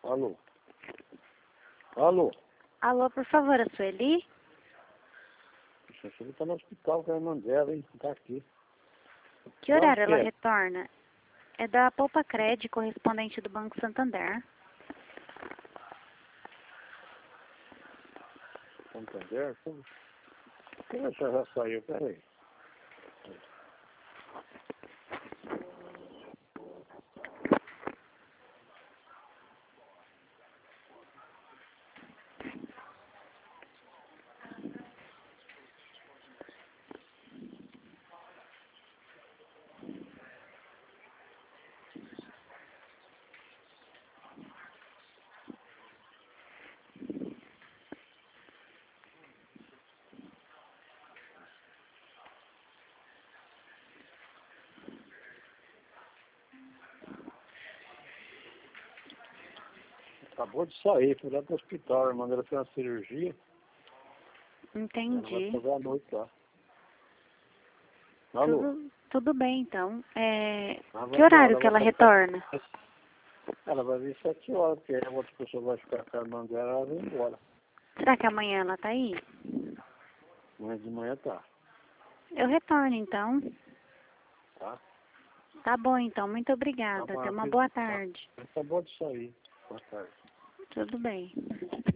Alô? Alô? Alô, por favor, a Sueli? Puxa, você tá no hospital, que é a irmã dela, hein? Não tá aqui. Que horário Onde que ela é? retorna? É da Poupa Cred, correspondente do Banco Santander. Santander? Como é que já saiu? Peraí. Acabou de sair, foi lá pro hospital, a irmã dela fez uma cirurgia. Ela vai Entendi. fazer a noite lá. Alô? Tudo bem, então. Ela Que vai horário embora, que ela vai passar. retorna? Ela vai vir 7 horas, porque a outra pessoa vai ficar com a irmã dela, ela vai embora. Será que amanhã ela tá aí? Mas de manhã tá. Eu retorno, então. Tá? Tá bom, então. Muito Tá obrigada. bom, Tenha uma ela boa tarde. acabou de sair. Boa tarde. Tudo bem.